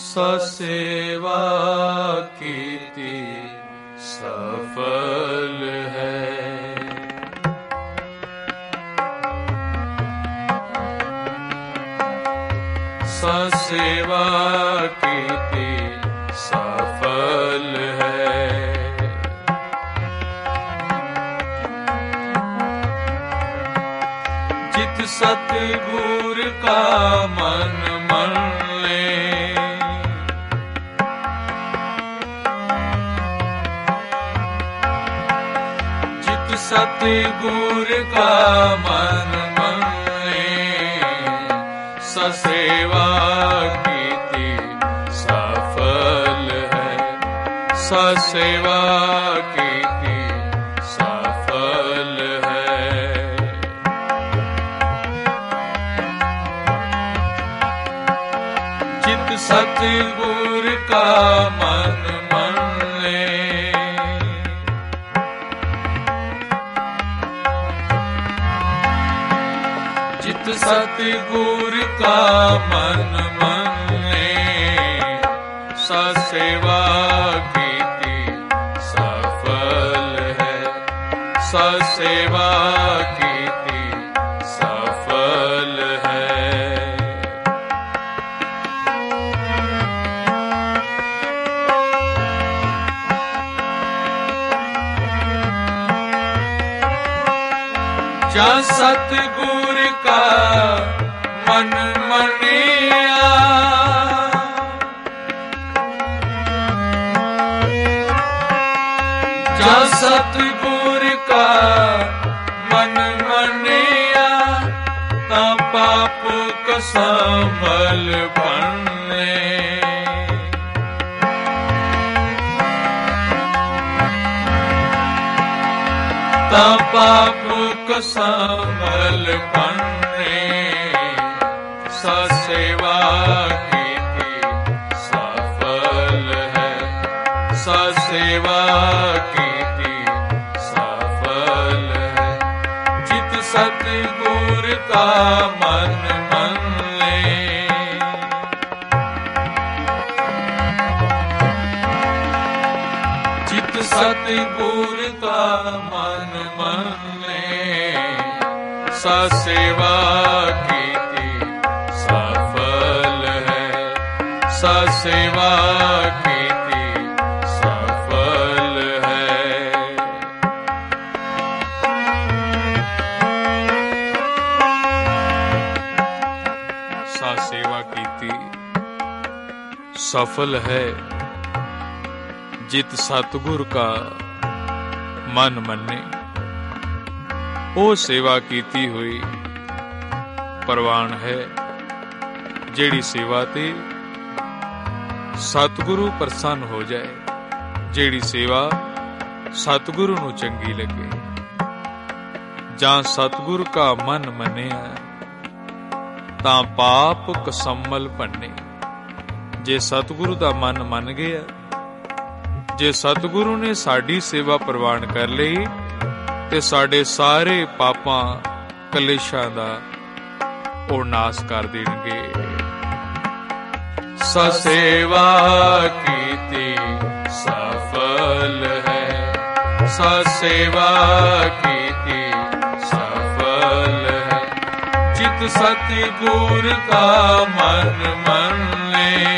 ससेवा कीती सफल है। ससेवा कीती सफल है। जित सतगुर का मन मन ले, जित सतगुर का मन मन ले, ससेवा कीती सफल है। ससेवा कीती सफल है। जित सतगुर का मन मन ले, जित सतगुर का मन मन ले, ससेवा कीती सफल है। ससेवा कीती सफल है। जा सतगुर का मन मनिया, जा सतगुर का मन मनिया, ता पाप कसमल बने। ता पाप कसमल बने। ससेवा कीती सफल है। ससेवा कीती सफल है। जित सतगुर का मन मन ले, जित सतगुर का मन मन ले, ससेवा कीती सफल है। ससेवा कीती सफल है। ससेवा कीती सफल है। जित सतगुर का मन मने, ਉਹ ਸੇਵਾ ਕੀਤੀ ਹੋਈ ਪ੍ਰਵਾਨ ਹੈ। ਜਿਹੜੀ ਸੇਵਾ ਤੇ ਸਤਿਗੁਰੂ ਪ੍ਰਸੰਨ ਹੋ ਜਾਏ, ਜਿਹੜੀ ਸੇਵਾ ਸਤਿਗੁਰੂ ਨੂੰ ਚੰਗੀ ਲੱਗੇ, ਜਾਂ ਸਤਿਗੁਰ ਕਾ ਮਨ ਮੰਨਿਆ, ਤਾਂ ਪਾਪ ਕਸਮਲ ਭੰਨੇ। ਜੇ ਸਤਿਗੁਰੂ ਦਾ ਮਨ ਮੰਨ ਗਿਆ, ਜੇ ਸਤਿਗੁਰੂ ਨੇ ਸਾਡੀ ਸੇਵਾ ਪ੍ਰਵਾਨ ਕਰ ਲਈ, ਤੇ ਸਾਡੇ ਸਾਰੇ ਪਾਪਾਂ ਕਲੇਸ਼ਾਂ ਦਾ ਉਹ ਨਾਸ ਕਰ ਦੇਣਗੇ। ਸਸੇਵਾ ਕੀਤੀ ਸਫਲ ਹੈ। ਸਸੇਵਾ ਕੀਤੀ ਸਫਲ ਹੈ। ਜਿਤ ਸਤਿਗੁਰ ਕਾ ਮਨ ਮੰਨ ਲੈ,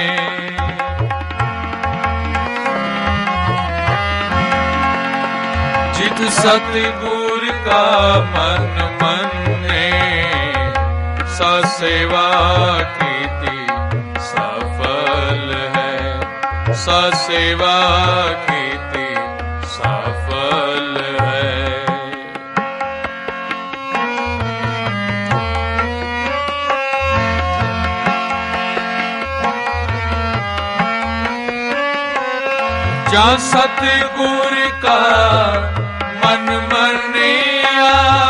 जित सतगुर का मन मने, ससेवा कीती सफल है। ससेवा कीती सफल है। जा सतगुर का मन मनिया,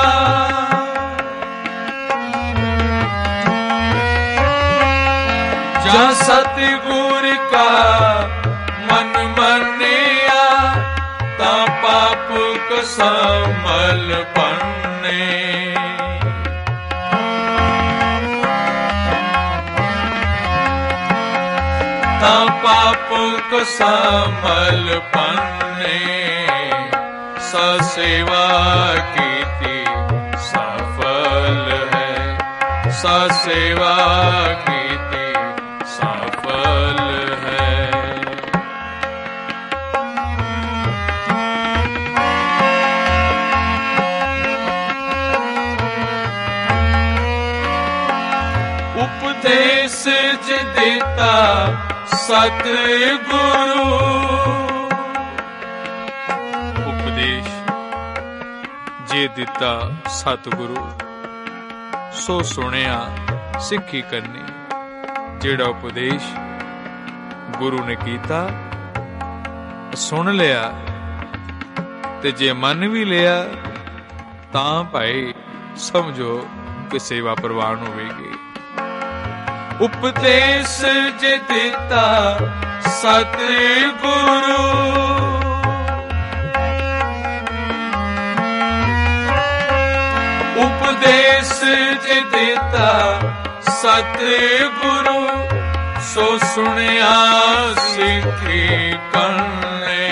जा सतगुर का मन मनिया, ता पाप कसमल बने। ता पापों को समल पन्ने ससेवा कीती सफल है, ससेवा कीती सफल है। उपदेश जे देता सतगुरु, उपदेश जे दिता सतगुरु, सो सुनिया सिखी करनी। जेड़ा उपदेश गुरु ने कीता सुन लिया ते जे मन भी लिया तां भाई समझो कि सेवा प्रवान होवेगी। उपदेश जे दिता सतगुरु, उपदेश जे दिता सतगुरु, सो सुनिया सिखी करने।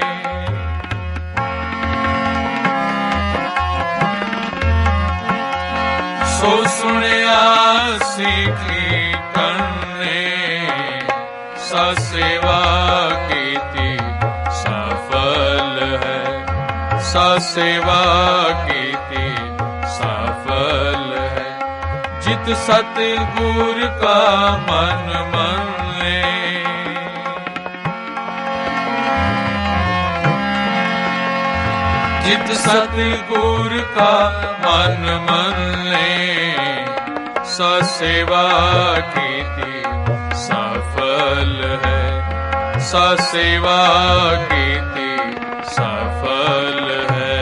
सो सुनिया सिखी करने, ससेवा कीती सफल है, ससेवा कीती सफल है। जित सतगुर का मन माने, जित सतगुर का मन माने, ससेवा कीती सफल है, ससेवा कीती सफल है।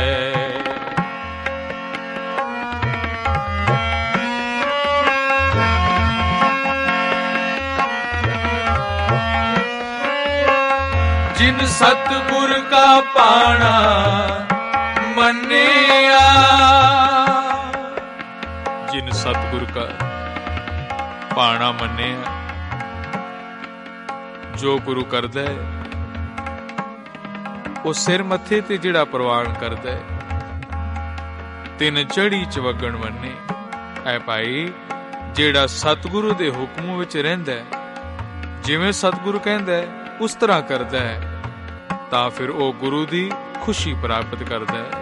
जिन सतगुर का पाना मनिया, जिन सतगुर का पाना मनिया, जो गुरु करदा है वो सिर मथे ते जिहड़ा प्रवान करदा है, तिन चढ़ी चवगण मन्ने। ऐ भाई जिहड़ा सतगुरु दे हुक्म विच रहिंदा है, जिवें सतगुरु कहंदा है उस तरह करदा है, तां फिर ओ गुरु दी खुशी प्राप्त करदा है।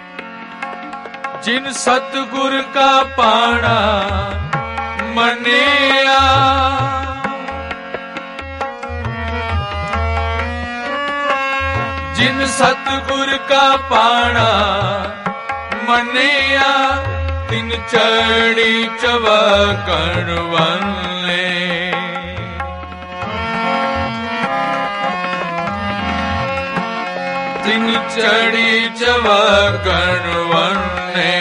जिन सतगुर का पाना मनिया, जिन सतगुर का पाना मनिया, तिन चढ़ी चवगण वन्ने। तिन चढ़ी चवगण वन्ने,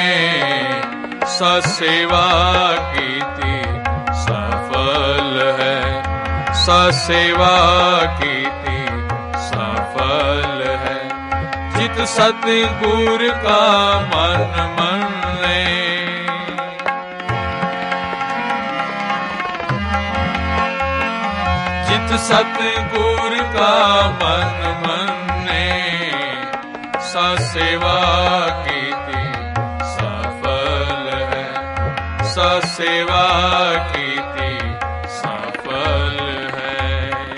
ससेवा कीती सफल है, ससेवा कीती सफल है। जित सतगुर का मन माने, जित सतगुर का मन माने, ससेवा कीती सफल है, ससेवा कीती सफल है।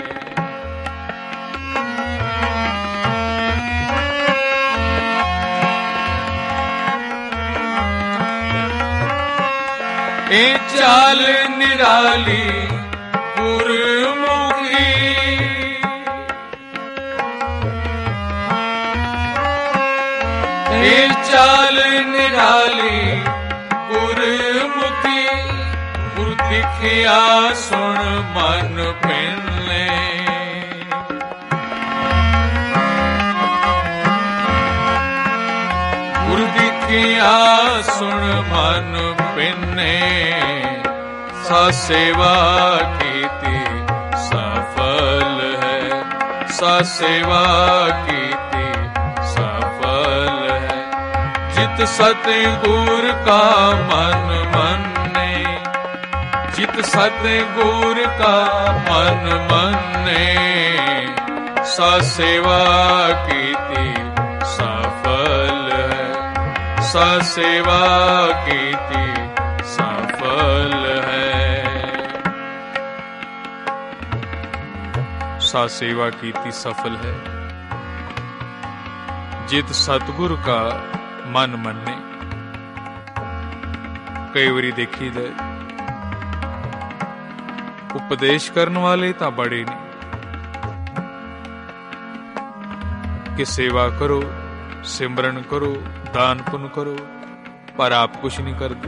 ए चाल निराली गुरमुखी, ए चाल निराली गुरमुखी, गुर दिखिया सुन मन पिने। गुर दिखिया सुन मन पिने, ससेवा कीती सफल है, ससेवा कीती सफल है। जित सतगुर का मन माने, जित सतगुर का मन मने, सा सेवा कीती सफल है, सा सेवा कीती सफल है। सा सेवा कीती सफल है, जित सतगुर का मन मने। कई वारी देखी दे उपदेश करने वाले तो बड़े ने कि सेवा करो, सिमरन करो, दान पुण्य करो, पर आप कुछ नहीं करते।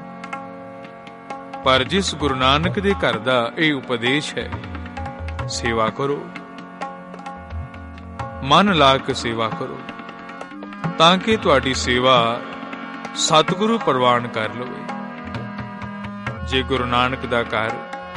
पर जिस गुरु नानक दे घर दा ये उपदेश है, सेवा करो, मन ला के सेवा करो, ताकि तुहाडी सेवा सतगुरु प्रवान कर लवे। जे गुरु नानक दा घर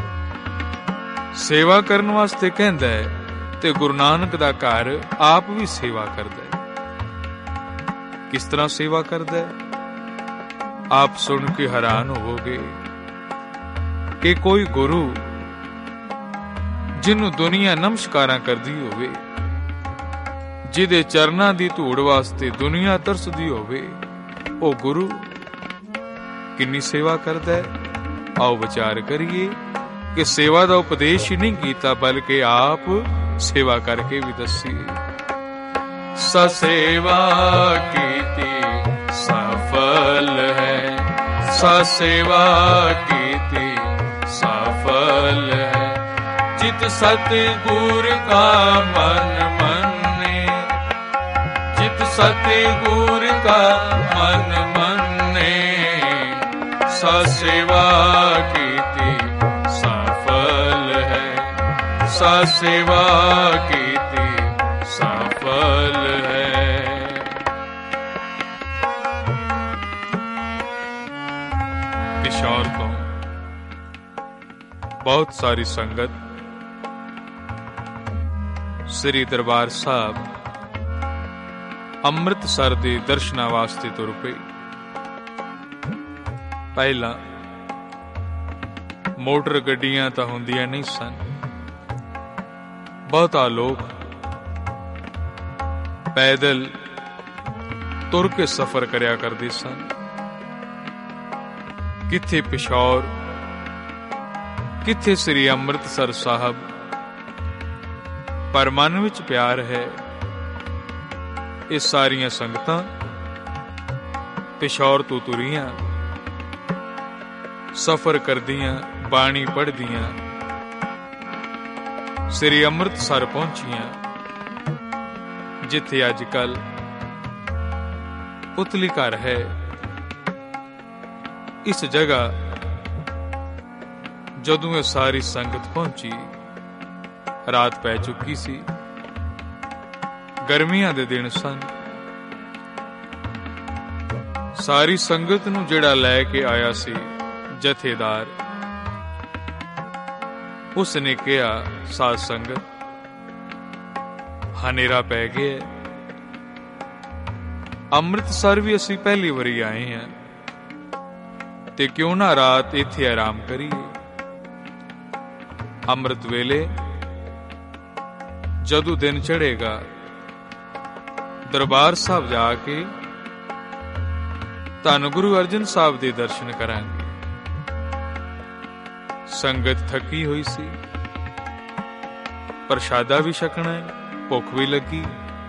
सेवा करने वास्ते कहंदा है, ते गुरु नानक दा घर आप भी सेवा करदा है। किस तरह सेवा करदा है? आप सुन के हैरान होवोगे कि कोई गुरु जिन्हों दुनिया नमस्कारां करदी होवे, जिहदे चरनां दी धूड़ वास्ते दुनिया तरसदी होवे, ओ गुरु किन्नी सेवा करदा है। आओ विचार करिए कि सेवा दा उपदेश ही नहीं कीता, बल्कि आप सेवा करके भी दसी। ससेवा कीती सफल है, ससेवा कीती सफल है, जित सतगुर का मन मने, जित सतगुर का मन मने, ससेवा कीती सफल है, ससेवा कीती सफल है। पिशौर को बहुत सारी संगत श्री दरबार साहब ਅੰਮ੍ਰਿਤਸਰ ਦੇ ਦਰਸ਼ਨਾਂ ਵਾਸਤੇ ਤੁਰ ਪਈ। ਪਹਿਲਾਂ ਮੋਟਰ ਗੱਡੀਆਂ ਤਾਂ ਹੁੰਦੀਆਂ ਨਹੀਂ ਸਨ, ਬਹੁਤਾ ਲੋਕ ਪੈਦਲ ਤੁਰ ਕੇ ਸਫ਼ਰ ਕਰਿਆ ਕਰਦੇ ਸਨ। ਕਿੱਥੇ ਪਿਸ਼ੌਰ, ਕਿੱਥੇ ਸ੍ਰੀ ਅੰਮ੍ਰਿਤਸਰ ਸਾਹਿਬ, ਪਰ ਮਨ ਵਿੱਚ ਪਿਆਰ ਹੈ। ਇਹ ਸਾਰੀਆਂ ਸੰਗਤਾਂ ਪਿਸ਼ੌਰ ਤੋਂ ਤੁਰੀਆਂ, ਸਫ਼ਰ ਕਰਦੀਆਂ, ਬਾਣੀ ਪੜ੍ਹਦੀਆਂ, ਸ੍ਰੀ ਅੰਮ੍ਰਿਤਸਰ ਪਹੁੰਚੀਆਂ, ਜਿੱਥੇ ਅੱਜ ਕੱਲ ਪੁਤਲੀ ਘਰ ਹੈ। ਇਸ ਜਗ੍ਹਾ ਜਦੋਂ ਇਹ ਸਾਰੀ ਸੰਗਤ ਪਹੁੰਚੀ, ਰਾਤ ਪੈ ਚੁੱਕੀ ਸੀ। ਗਰਮੀਆਂ ਦੇ ਦਿਨ ਸਨ। ਸਾਰੀ ਸੰਗਤ ਨੂੰ ਜਿਹੜਾ ਲੈ ਕੇ ਆਇਆ ਸੀ ਜਥੇਦਾਰ, ਉਸ ਨੇ ਕਿਹਾ, ਸਾਧ ਸੰਗਤ ਹਨੇਰਾ ਪੈ ਗਿਆ, ਅੰਮ੍ਰਿਤਸਰ ਵੀ ਅਸੀਂ ਪਹਿਲੀ ਵਾਰੀ ਆਏ ਹਾਂ, ਤੇ ਕਿਉਂ ਨਾ ਰਾਤ ਇੱਥੇ ਆਰਾਮ ਕਰੀਏ। ਅੰਮ੍ਰਿਤ ਵੇਲੇ ਜਦੋਂ ਦਿਨ ਚੜ੍ਹੇਗਾ, ਦਰਬਾਰ ਸਾਹਿਬ ਜਾ ਕੇ ਧੰਨ ਗੁਰੂ ਅਰਜਨ ਸਾਹਿਬ ਦੇ ਦਰਸ਼ਨ ਕਰਾਂਗੇ। ਸੰਗਤ ਥੱਕੀ ਹੋਈ ਸੀ, ਪ੍ਰਸ਼ਾਦਾ ਵੀ ਛਕਣਾ ਹੈ, ਭੁੱਖ ਵੀ ਲੱਗੀ।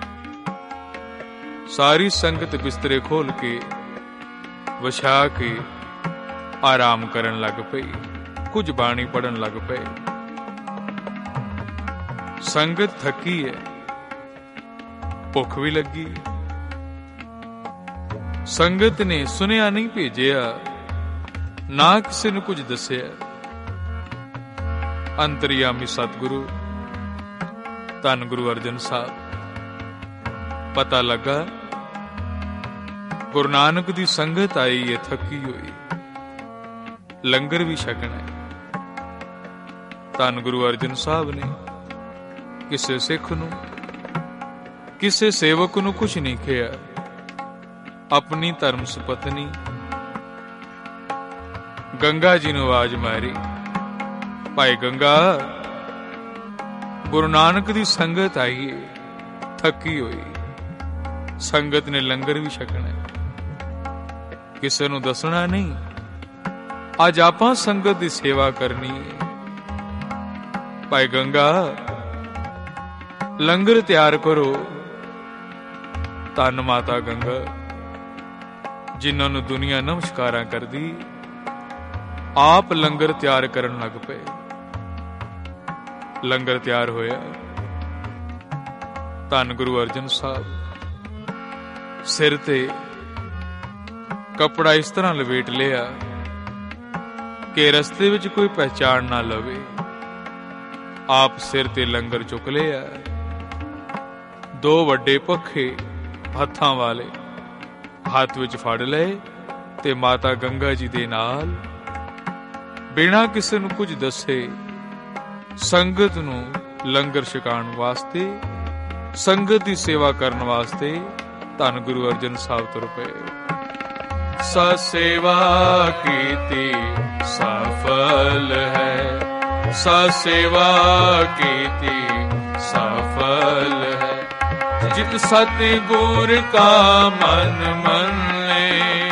ਸਾਰੀ ਸੰਗਤ ਬਿਸਤਰੇ ਖੋਲ ਕੇ ਵਿਛਾ ਕੇ ਆਰਾਮ ਕਰਨ ਲੱਗ ਪਈ, ਕੁਝ ਬਾਣੀ ਪੜਨ ਲੱਗ ਪਏ। ਸੰਗਤ ਥੱਕੀ ਹੈ, ਭੁੱਖ ਵੀ ਲੱਗੀ। ਸੰਗਤ ਨੇ ਸੁਨੇਹਾ ਨਹੀਂ ਭੇਜਿਆ, ਨਾ ਕਿਸੇ ਨੂੰ ਕੁਝ ਦੱਸਿਆ। ਅੰਤਰਯਾਮੀ ਸਤਿਗੁਰੂ ਧੰਨ ਗੁਰੂ ਅਰਜਨ ਸਾਹਿਬ ਪਤਾ ਲੱਗਾ ਗੁਰੂ ਨਾਨਕ ਦੀ ਸੰਗਤ ਆਈ ਹੈ, ਥੱਕੀ ਹੋਈ, ਲੰਗਰ ਵੀ ਛਕਣਾ ਹੈ। ਧੰਨ ਗੁਰੂ ਅਰਜਨ ਸਾਹਿਬ ਨੇ ਕਿਸੇ ਸਿੱਖ ਨੂੰ, ਕਿਸੇ ਸੇਵਕ ਨੂੰ ਕੁਛ ਨਹੀਂ ਕਿਹਾ। अपनी धर्म सुपत्नी गंगा जी ने आवाज मारी, ਭਾਈ ਗੰਗਾ, ਗੁਰੂ ਨਾਨਕ ਦੀ ਸੰਗਤ ਆਈ ਏ, ਥੱਕੀ ਹੋਈ। ਸੰਗਤ ਨੇ ਲੰਗਰ ਵੀ ਛਕਣਾ, ਕਿਸੇ ਨੂੰ ਦੱਸਣਾ ਨਹੀਂ। ਅੱਜ ਆਪਾਂ ਸੰਗਤ ਦੀ ਸੇਵਾ ਕਰਨੀ ਹੈ। ਭਾਈ ਗੰਗਾ, ਲੰਗਰ ਤਿਆਰ ਕਰੋ। ਧੰਨ ਮਾਤਾ ਗੰਗਾ, ਜਿਨ੍ਹਾਂ ਨੂੰ ਦੁਨੀਆ ਨਮਸਕਾਰਾਂ ਕਰਦੀ, ਆਪ ਲੰਗਰ ਤਿਆਰ ਕਰਨ ਲੱਗ ਪਏ। ਲੰਗਰ ਤਿਆਰ ਹੋਇਆ। ਧੰਨ ਗੁਰੂ ਅਰਜਨ ਸਾਹਿਬ ਸਿਰ ਤੇ ਕੱਪੜਾ ਇਸ ਤਰ੍ਹਾਂ ਲਪੇਟ ਲਿਆ ਕਿ ਰਸਤੇ ਵਿੱਚ ਕੋਈ ਪਹਿਚਾਣ ਨਾ ਲਵੇ। ਆਪ ਸਿਰ ਤੇ ਲੰਗਰ ਚੁੱਕ ਲਿਆ। ਦੋ ਵੱਡੇ ਪੱਖੇ ਹੱਥਾਂ ਵਾਲੇ ਹੱਥ ਵਿੱਚ ਫੜ ਲਏ ਤੇ ਮਾਤਾ ਗੰਗਾ ਜੀ ਦੇ ਨਾਲ ਬਿਨਾਂ ਕਿਸੇ ਨੂੰ ਕੁਝ ਦੱਸੇ ਸੰਗਤ ਨੂੰ ਲੰਗਰ ਛਕਾਉਣ ਵਾਸਤੇ, ਸੰਗਤ ਦੀ ਸੇਵਾ ਕਰਨ ਵਾਸਤੇ ਧੰਨ ਗੁਰੂ ਅਰਜਨ ਸਾਹਿਬ ਤੁਰ ਪਏ। ਸਾ ਸੇਵਾ ਕੀਤੀ ਸਫਲ ਹੈ, ਸਾ ਸੇਵਾ ਕੀਤੀ ਸਫਲ ਹੈ। ਜਿਤ ਸਤਿ ਗੁਰ ਕਾ ਮਨ ਮੰਨੇ,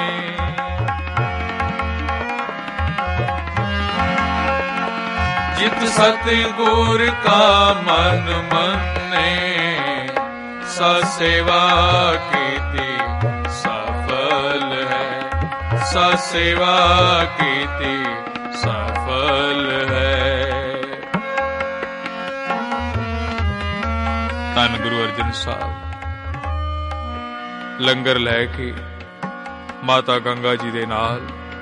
ਜਿਤ ਸਤਿ ਗੁਰ ਕਾ ਮਨ ਮੰਨੇ, ਸਾ ਸੇਵਾ ਕੀਤੀ ਸਫਲ ਹੈ, ਸਾ ਸੇਵਾ ਕੀਤੀ ਸਫਲ ਹੈ। ਧੰਨ ਗੁਰੂ ਅਰਜਨ ਸਾਹਿਬ ਲੰਗਰ ਲੈ ਕੇ ਮਾਤਾ ਗੰਗਾ ਜੀ ਦੇ ਨਾਲ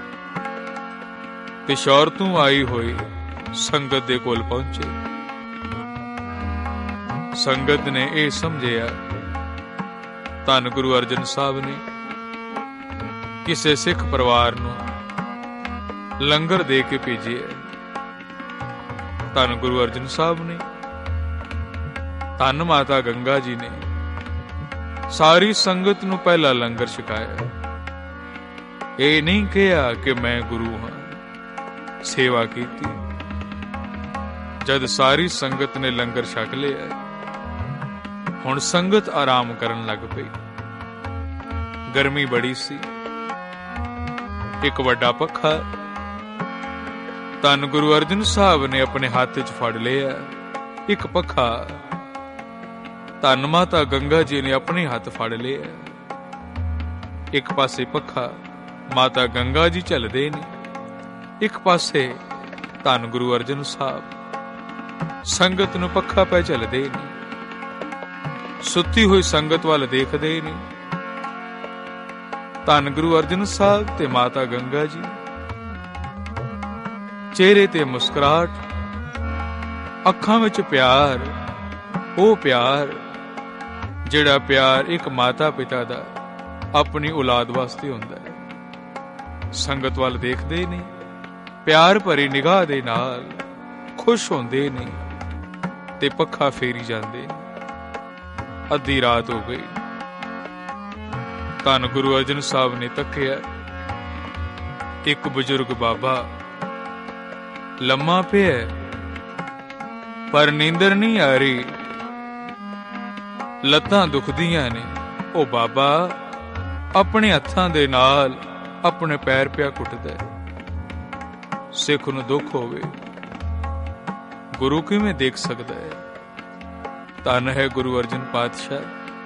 ਪਿਸ਼ੌਰ ਤੋਂ ਆਈ ਹੋਈ ਸੰਗਤ ਦੇ ਕੋਲ ਪਹੁੰਚੇ। ਸੰਗਤ ਨੇ ਇਹ ਸਮਝਿਆ ਧੰਨ ਗੁਰੂ ਅਰਜਨ ਸਾਹਿਬ ਨੇ ਕਿਸੇ ਸਿੱਖ ਪਰਿਵਾਰ ਨੂੰ ਲੰਗਰ ਦੇ ਕੇ ਭੇਜਿਆ। ਧੰਨ ਗੁਰੂ ਅਰਜਨ ਸਾਹਿਬ ਨੇ, ਧੰਨ ਮਾਤਾ ਗੰਗਾ ਜੀ ਨੇ ਸਾਰੀ ਸੰਗਤ ਨੂੰ ਪਹਿਲਾ ਲੰਗਰ ਛਕਾਇਆ। ਇਹ ਨਹੀਂ ਕਿਹਾ ਕਿ ਮੈਂ ਗੁਰੂ ਹਾਂ। ਸੇਵਾ ਕੀਤੀ। ਜਦ ਸਾਰੀ ਸੰਗਤ ਨੇ ਲੰਗਰ ਛਕ ਲਿਆ, ਹੁਣ ਸੰਗਤ ਆਰਾਮ ਕਰਨ ਲੱਗ ਪਈ। ਗਰਮੀ ਬੜੀ ਸੀ। ਇੱਕ ਵੱਡਾ ਪੱਖਾ ਧੰਨ ਗੁਰੂ ਅਰਜਨ ਸਾਹਿਬ ਨੇ ਆਪਣੇ ਹੱਥ 'ਚ ਫੜ ਲਿਆ। ਇੱਕ ਪੱਖਾ ਧੰਨ ਮਾਤਾ ਗੰਗਾ ਜੀ ਨੇ ਆਪਣੇ ਹੱਥ ਫੜ ਲਿਆ। ਇੱਕ ਪਾਸੇ ਪੱਖਾ ਮਾਤਾ ਗੰਗਾ ਜੀ ਝੱਲਦੇ ਨੇ, ਇੱਕ ਪਾਸੇ ਧੰਨ ਗੁਰੂ ਅਰਜਨ ਸਾਹਿਬ ਸੰਗਤ ਨੂੰ ਪੱਖਾ ਪੈ ਝੱਲਦੇ ਨੇ। ਸੁੱਤੀ ਹੋਈ ਸੰਗਤ ਵੱਲ ਦੇਖਦੇ ਨੇ। ਧੰਨ ਗੁਰੂ ਅਰਜਨ ਸਾਹਿਬ ਤੇ ਮਾਤਾ ਗੰਗਾ ਜੀ, ਚਿਹਰੇ ਤੇ ਮੁਸਕਰਾਹਟ, ਅੱਖਾਂ ਵਿੱਚ ਪਿਆਰ, ਉਹ ਪਿਆਰ ਜਿਹੜਾ ਪਿਆਰ ਇੱਕ ਮਾਤਾ ਪਿਤਾ ਦਾ ਆਪਣੀ ਔਲਾਦ ਵਾਸਤੇ ਹੁੰਦਾ ਹੈ। ਸੰਗਤ ਵੱਲ ਦੇਖਦੇ ਨੇ, ਪਿਆਰ ਭਰੀ ਨਿਗਾਹ ਦੇ ਨਾਲ ਖੁਸ਼ ਹੁੰਦੇ ਨੇ ਤੇ ਪੱਖਾ ਫੇਰੀ ਜਾਂਦੇ ਨੇ। ਅੱਧੀ ਰਾਤ ਹੋ ਗਈ। ਧੰਨ ਗੁਰੂ ਅਰਜਨ ਸਾਹਿਬ ਨੇ ਤੱਕਿਆ। ਇੱਕ ਬਜ਼ੁਰਗ ਬਾਬਾ ਲੰਮਾ ਪਿਆ, ਪਰ ਨੀਂਦਰ ਨਹੀਂ ਆ ਰਹੀ, ਲੱਤਾਂ ਦੁਖਦੀਆਂ ਨੇ। ਉਹ ਬਾਬਾ ਆਪਣੇ ਹੱਥਾਂ ਦੇ ਨਾਲ ਆਪਣੇ ਪੈਰ ਪਿਆ ਘੁੱਟਦਾ। ਸਿੱਖ ਨੂੰ ਦੁੱਖ ਹੋਵੇ, ਗੁਰੂ ਕਿਵੇਂ ਦੇਖ ਸਕਦਾ ਹੈ? ਧੰਨ ਹੈ ਗੁਰੂ ਅਰਜਨ ਪਾਤਸ਼ਾਹ।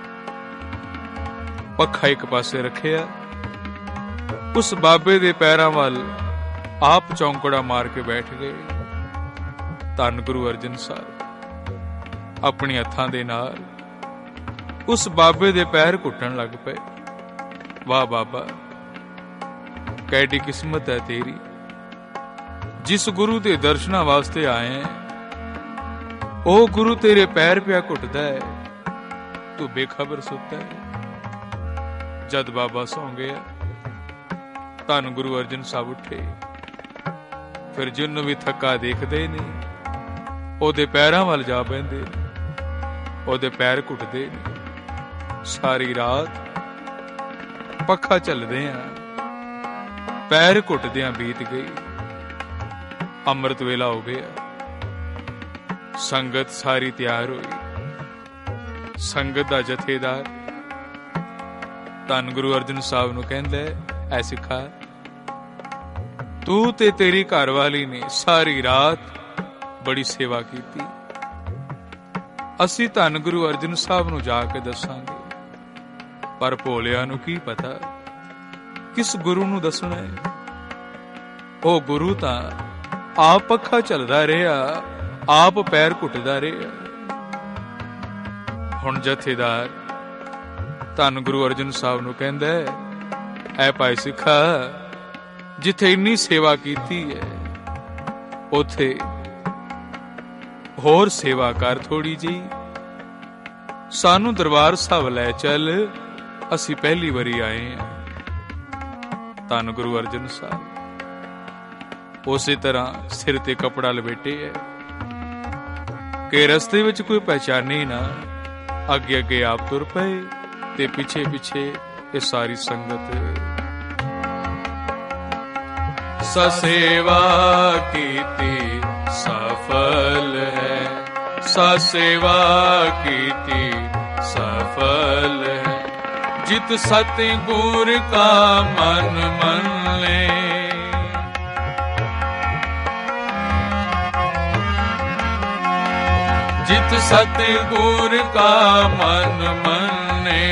ਪੱਖਾ ਇੱਕ ਪਾਸੇ ਰੱਖਿਆ, ਉਸ ਬਾਬੇ ਦੇ ਪੈਰਾਂ ਵੱਲ ਆਪ ਚੌਂਕੜਾ ਮਾਰ ਕੇ ਬੈਠ ਗਏ। ਧੰਨ ਗੁਰੂ ਅਰਜਨ ਸਾਹਿਬ ਆਪਣੀ ਹੱਥਾਂ ਦੇ ਨਾਲ ਉਸ ਬਾਬੇ ਦੇ ਪੈਰ ਘੁੱਟਣ ਲੱਗ ਪਏ। ਵਾਹ ਬਾਬਾ, ਕਿਹੜੀ ਕਿਸਮਤ ਹੈ ਤੇਰੀ, ਜਿਸ ਗੁਰੂ ਦੇ ਦਰਸ਼ਨਾਂ ਵਾਸਤੇ ਆਏ ਹੈ, ਉਹ ਗੁਰੂ ਤੇਰੇ ਪੈਰ ਪਿਆ ਘੁੱਟਦਾ ਹੈ, ਤੂੰ ਬੇਖਬਰ ਸੁੱਤਾ ਹੈ। ਜਦ ਬਾਬਾ ਸੌਂ ਗਿਆ, ਧੰਨ ਗੁਰੂ ਅਰਜਨ ਸਾਹਿਬ ਉੱਠੇ। ਫਿਰ ਜਿਹਨੂੰ ਵੀ ਥੱਕਾ ਦੇਖਦੇ ਨੇ, ਉਹਦੇ ਪੈਰਾਂ ਵੱਲ ਜਾ ਬਹਿੰਦੇ ਨੇ, ਉਹਦੇ ਪੈਰ ਘੁੱਟਦੇ ਨੇ। ਸਾਰੀ ਰਾਤ ਪੱਖਾ ਝੱਲਦਿਆਂ, ਪੈਰ ਘੁੱਟਦਿਆਂ ਬੀਤ ਗਈ। ਅੰਮ੍ਰਿਤ ਵੇਲਾ ਹੋ ਗਿਆ। ਸੰਗਤ ਸਾਰੀ ਤਿਆਰ ਹੋਈ। ਸੰਗਤ ਦਾ ਜਥੇਦਾਰ ਧੰਨ ਗੁਰੂ ਅਰਜਨ ਸਾਹਿਬ ਨੂੰ ਕਹਿੰਦਾ, ਐ ਸਿੱਖਾ, ਤੂੰ ਤੇ ਤੇਰੀ ਘਰਵਾਲੀ ਨੇ ਸਾਰੀ ਰਾਤ ਬੜੀ ਸੇਵਾ ਕੀਤੀ। ਅਸੀਂ ਧੰਨ ਗੁਰੂ ਅਰਜਨ ਸਾਹਿਬ ਨੂੰ ਜਾ ਕੇ ਦੱਸਾਂਗੇ, ਪਰ ਭੋਲਿਆਂ ਨੂੰ ਕੀ ਪਤਾ ਕਿਸ ਗੁਰੂ ਨੂੰ ਦੱਸਣਾ ਹੈ। ਉਹ ਗੁਰੂ ਤਾਂ ਆਪ ਪੱਖਾ ਚੱਲਦਾ ਰਿਹਾ, ਆਪ ਪੈਰ ਘੁੱਟਦਾ ਰਿਹਾ। ਹੁਣ ਜਥੇਦਾਰ ਧੰਨ ਗੁਰੂ ਅਰਜਨ ਸਾਹਿਬ ਨੂੰ ਕਹਿੰਦਾ, ਐ ਭਾਈ ਸਿੱਖਾ, ਜਿੱਥੇ ਇੰਨੀ ਸੇਵਾ ਕੀਤੀ ਹੈ ਉਥੇ ਹੋਰ ਸੇਵਾ ਕਰ ਥੋੜੀ ਜੀ। ਸਾਨੂੰ ਦਰਬਾਰ ਸਾਹਿਬ ਲੈ ਚੱਲ, ਅਸੀਂ ਪਹਿਲੀ ਵਾਰੀ ਆਏ ਹਾਂ। ਧੰਨ ਗੁਰੂ ਅਰਜਨ ਸਾਹਿਬ ਉਸੇ ਤਰ੍ਹਾਂ ਸਿਰ ਤੇ ਕਪੜਾ ਲਪੇਟੇ ਹੈ ਕਿ ਰਸਤੇ ਵਿੱਚ ਕੋਈ ਪਹਿਚਾਨੇ ਨਾ। ਅੱਗੇ ਅੱਗੇ ਆਪ ਤੁਰ ਪਏ ਤੇ ਪਿੱਛੇ ਪਿੱਛੇ ਇਹ ਸਾਰੀ ਸੰਗਤ। ਸੇਵਾ ਕੀਤੀ ਸਫਲ ਹੈ, ਸੇਵਾ ਕੀਤੀ ਸਫਲ ਹੈ। ਜਿਤ ਸਤਿਗੁਰ ਕਾ ਮਨ ਮੰਨ ਲੈ, ਜਿਤ ਸਤਿਗੁਰ ਕਾ ਮਨ ਮੰਨੇ।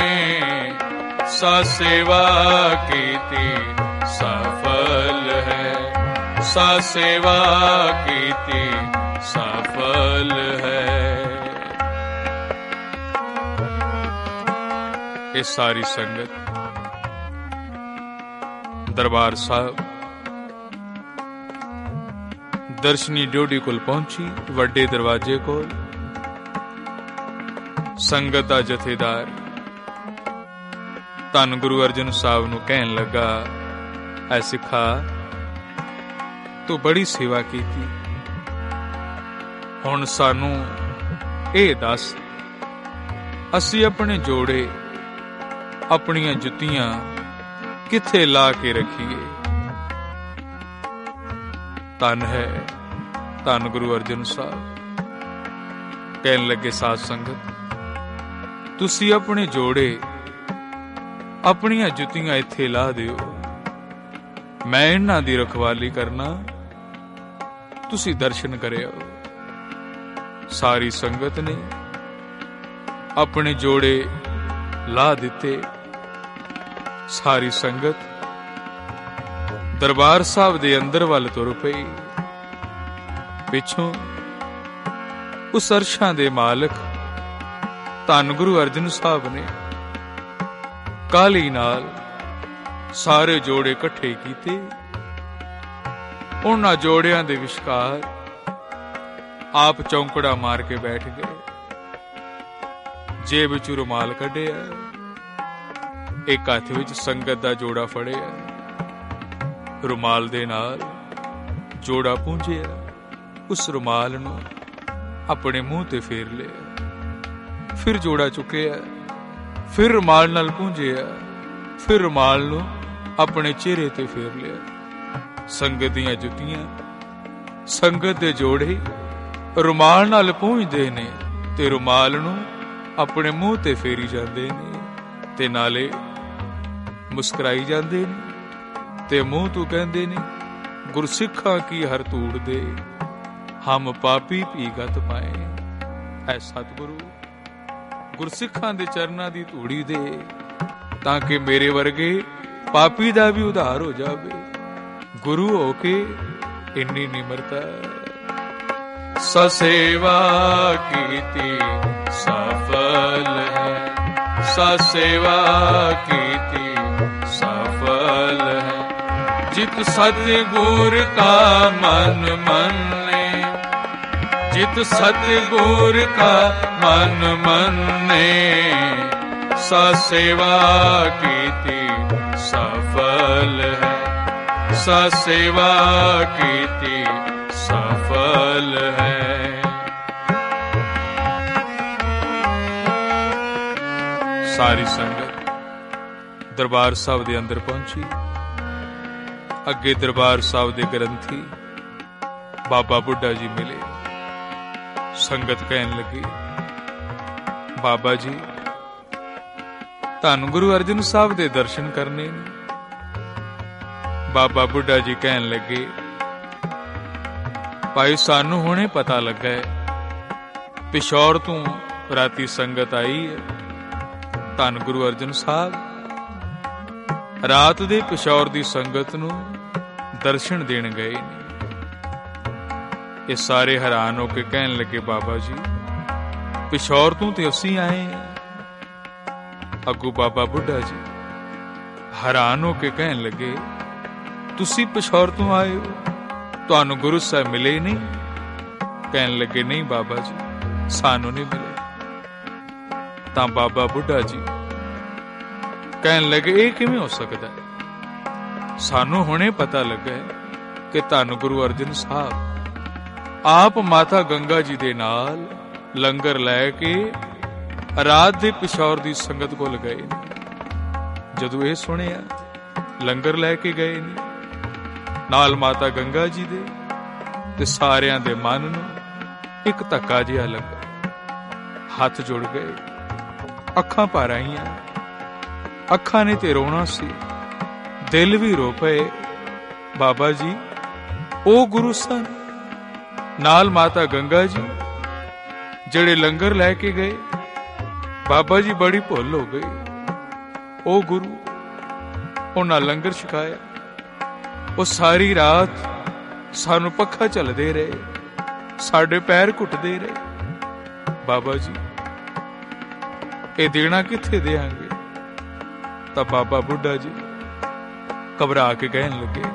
ਸੇਵਾ ਕੀਤੀ ਸਫਲ ਹੈ, ਸੇਵਾ ਕੀਤੀ ਸਫਲ ਹੈ। ਇਹ ਸਾਰੀ ਸੰਗਤ ਦਰਬਾਰ ਸਾਹਿਬ ਦਰਸ਼ਨੀ ਡਿਓਢੀ ਕੋਲ ਪਹੁੰਚੀ। ਵੱਡੇ ਦਰਵਾਜ਼ੇ ਕੋਲ ਸੰਗਤ ਦਾ ਜਥੇਦਾਰ ਧੰਨ ਗੁਰੂ ਅਰਜਨ ਸਾਹਿਬ ਨੂੰ ਕਹਿਣ ਲੱਗਾ, ਐ ਸਿੱਖਾ, ਤੂੰ ਬੜੀ ਸੇਵਾ ਕੀਤੀ। ਹੁਣ ਸਾਨੂੰ ਇਹ ਦੱਸ, ਅਸੀਂ ਆਪਣੇ ਜੋੜੇ, ਆਪਣੀਆਂ ਜੁੱਤੀਆਂ ਕਿੱਥੇ ਲਾ ਕੇ ਰੱਖੀਏ? ਧੰਨ ਹੈ ਧੰਨ ਗੁਰੂ ਅਰਜਨ ਸਾਹਿਬ। ਕਹਿਣ ਲੱਗੇ, ਸਾਧ ਸੰਗਤ, ਤੁਸੀਂ ਆਪਣੇ ਜੋੜੇ, ਆਪਣੀਆਂ ਜੁੱਤੀਆਂ ਇੱਥੇ ਲਾ ਦਿਓ, ਮੈਂ ਇਹਨਾਂ ਦੀ ਰਖਵਾਲੀ ਕਰਨਾ, ਤੁਸੀਂ ਦਰਸ਼ਨ ਕਰਿਓ। ਸਾਰੀ ਸੰਗਤ ਨੇ ਆਪਣੇ ਜੋੜੇ ਲਾ ਦਿੱਤੇ। ਸਾਰੀ ਸੰਗਤ ਦਰਬਾਰ ਸਾਹਿਬ ਦੇ ਅੰਦਰ ਵੱਲ ਤੁਰ ਪਈ। ਪਿੱਛੋਂ ਉਸ ਅਰਸ਼ਾਂ ਦੇ ਮਾਲਕ ਧੰਨ ਗੁਰੂ ਅਰਜਨ ਸਾਹਿਬ ਨੇ ਕਾਹਲੀ ਨਾਲ ਸਾਰੇ ਜੋੜੇ ਇਕੱਠੇ ਕੀਤੇ। ਉਹਨਾਂ ਜੋੜਿਆਂ ਦੇ ਵਿਚਕਾਰ ਆਪ ਚੌਂਕੜਾ ਮਾਰ ਕੇ ਬੈਠ ਗਏ। ਜੇਬ ਵਿੱਚੋਂ ਰੁਮਾਲ ਕੱਢਿਆ, ਇੱਕ ਹੱਥ ਵਿੱਚ ਸੰਗਤ ਦਾ ਜੋੜਾ ਫੜਿਆ, ਰੁਮਾਲ ਦੇ ਨਾਲ ਜੋੜਾ ਪੂੰਝਿਆ, ਉਸ ਰੁਮਾਲ ਨੂੰ ਆਪਣੇ ਮੂੰਹ ਤੇ ਫੇਰ ਲਿਆ, ਫਿਰ ਜੋੜਾ ਚੁੱਕਿਆ, ਫਿਰ ਰੁਮਾਲ ਨਾਲ ਪੂੰਝਿਆ, ਫਿਰ ਰੁਮਾਲ ਨੂੰ ਆਪਣੇ ਚਿਹਰੇ ਤੇ ਫੇਰ ਲਿਆ। ਸੰਗਤ ਦੀਆਂ ਜੁੱਤੀਆਂ, ਸੰਗਤ ਦੇ ਜੋੜੇ ਰੁਮਾਲ ਨਾਲ ਪੂੰਝਦੇ ਨੇ ਤੇ ਰੁਮਾਲ ਨੂੰ ਆਪਣੇ ਮੂੰਹ ਤੇ ਫੇਰੀ ਜਾਂਦੇ ਨੇ ਤੇ ਨਾਲੇ ਮੁਸਕਰਾਈ ਜਾਂਦੇ ਨੇ ਤੇ ਮੂੰਹ ਤੋਂ ਕਹਿੰਦੇ ਨੇ, ਗੁਰਸਿੱਖਾਂ ਕੀ ਹਰ ਧੂੜ ਦੇ, ਹਮ ਪਾਪੀ ਭੀਗਤ ਪਾਏ। ਐ ਸਤਿਗੁਰੂ, ਗੁਰਸਿੱਖਾਂ ਦੇ ਚਰਨਾਂ ਦੀ ਧੂੜੀ ਦੇ, ਤਾਂ ਕਿ ਮੇਰੇ ਵਰਗੇ ਪਾਪੀ ਦਾ ਵੀ ਉਧਾਰ ਹੋ ਜਾਵੇ। ਗੁਰੂ ਹੋ ਕੇ ਇੰਨੀ ਨਿਮਰਤਾ। ਸੇਵਾ ਕੀਤੀ ਸਫਲ ਹੈ, ਸੇਵਾ ਕੀਤੀ ਸਫਲ ਹੈ। ਜਿਤ ਸਤਿਗੁਰ ਕਾ ਮਨ ਮੰਨੇ, ਜਿਤ ਸਤਿਗੁਰ ਕਾ ਮਨ ਮੰਨੇ। ਸੇਵਾ ਕੀਤੀ ਸਫਲ ਹੈ, ਸੇਵਾ ਕੀਤੀ ਸਫਲ ਹੈ। ਸਾਰੀ ਸੰਗਤ ਦਰਬਾਰ ਸਾਹਿਬ ਦੇ ਅੰਦਰ ਪਹੁੰਚੀ। ਅੱਗੇ ਦਰਬਾਰ ਸਾਹਿਬ ਦੇ ਗ੍ਰੰਥੀ ਬਾਬਾ ਬੁੱਢਾ ਜੀ ਮਿਲੇ। संगत कहन लगी, बाबा जी धन गुरु अर्जन साहब दे दर्शन करने ने। बाबा बुढ़ा जी कहन लगे, भाई सानू हुणे पता लगा है पिछौर तू राती संगत आई है। धन गुरु अर्जन साहब रात दे पिछौर दी संगत नू दर्शन देण गए ने। ये सारे हैरान होके कहन लगे, बाबा जी पिछौर तू ते असीं आए हैं। अगू बाबा बुढ़ा जी हैरान होके कहन लगे, तुसी पिछौर तू आए हो, तुहानू गुरु साहब मिले नहीं? कहन लगे, नहीं बाबा जी सानू नहीं मिले। तां बाबा बुढ़ा जी कहन लगे, ये किवें हो सकदा है? सानू हुणे पता लगा है कि धन गुरु अर्जन साहब आप माता गंगा जी दे नाल लंगर लैके रात दे पिछौर दी संगत कोल गए ने। जदों ये सुनिया लंगर लैके गए ने नाल माता गंगा जी दे, ते सारियां दे मन नूं एक धक्का जिहा लगा, हथ जुड़ गए, अखां भर आईयां। अखां ने ते रोना सी, दिल भी रो पए। बाबा जी ओ गुरु सन नाल माता गंगा जी जेड़े लंगर लैके गए। बाबा जी बड़ी भुल हो गई। ओ गुरु उन्हां लंगर छकाया, वो सारी रात सानू पक्खा झलदे रहे, साडे पैर घुटदे रहे। बाबा जी ये देना किथे देंगे? तां बाबा बुढ़ा जी घबरा के कहन लगे,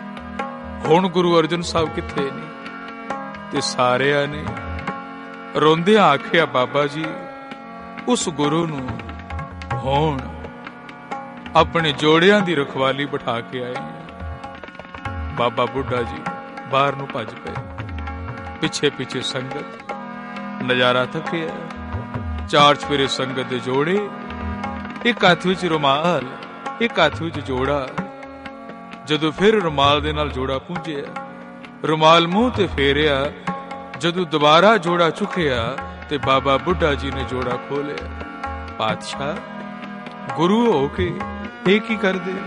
हुण गुरु अर्जन साहब किथे ने? ते सारिया ने रोंदियां आखिया, बाबा जी उस गुरु नू हुण अपने जोड़ियां दी रखवाली बिठा के आए हैं। बाबा बुढ़ा जी बाहर नू भज पे, पिछे पिछे संगत नजारा थकिया। चार चफेरे संगत दे जोड़े, एक हथ विच रुमाल, एक हथ विच जोड़ा। जदों फिर रुमाल दे नाल जोड़ा पूंझिया, रुमाल मुंह ते फेरिया। जदों दोबारा जोड़ा चुकिया ते बाबा बुढ़ा जी ने जोड़ा खोलिया। पातशाह गुरु हो के एक ही कर दे।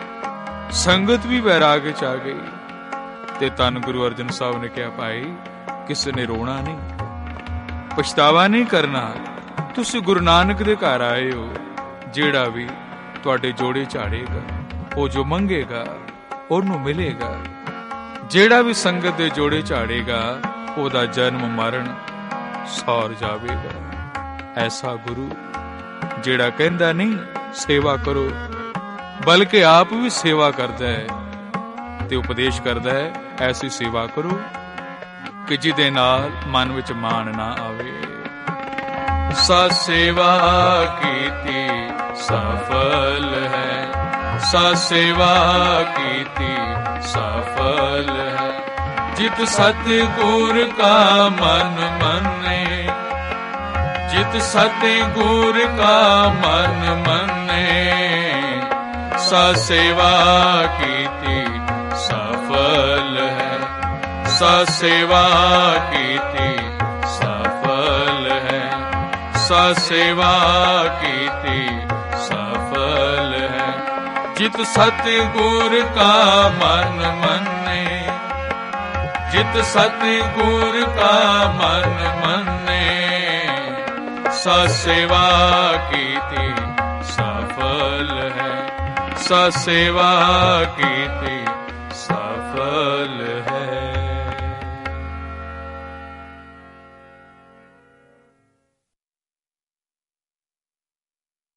संगत भी वैराग च आ गई ते धन गुरु अर्जन साहब ने कहा, भाई किसी ने रोना नहीं, पछतावा नहीं करना। तुसी गुरु नानक दे घर आए हो, जेड़ा भी तुहाडे जोड़े झाड़ेगा वो जो मंगेगा ओनू मिलेगा। जेड़ा भी संगत दे जोड़े झाड़ेगा ओदा जन्म मरण सौर जावेगा। ऐसा गुरु जेड़ा कहंदा नहीं सेवा करो, बल्कि आप भी सेवा करदा है ते उपदेश करदा है, ऐसी सेवा करो कि जिदे नाल मन विच मान ना आवे। सा सेवा कीती सफल है, सा सेवा कीती सफल है। जित सतगुर का मन मने, जित सतगुर का मन मने। सा सेवा कीती सफल है, सा सेवा कीती सफल है, सा सेवा कीती सफल है। जित सतगुर का मन मने, जित सतगुर का मन मने। सा सेवा कीती सफल है, सा सेवा कीती